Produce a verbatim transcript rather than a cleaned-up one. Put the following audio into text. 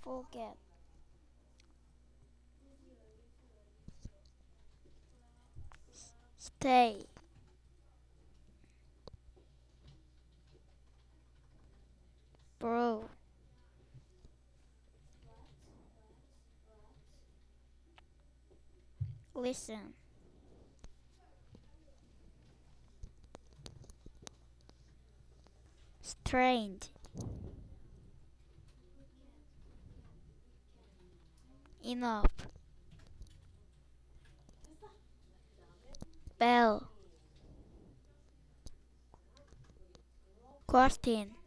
Forget. Stay. Bro. Listen. Strained. Enough. Bell. Quartin.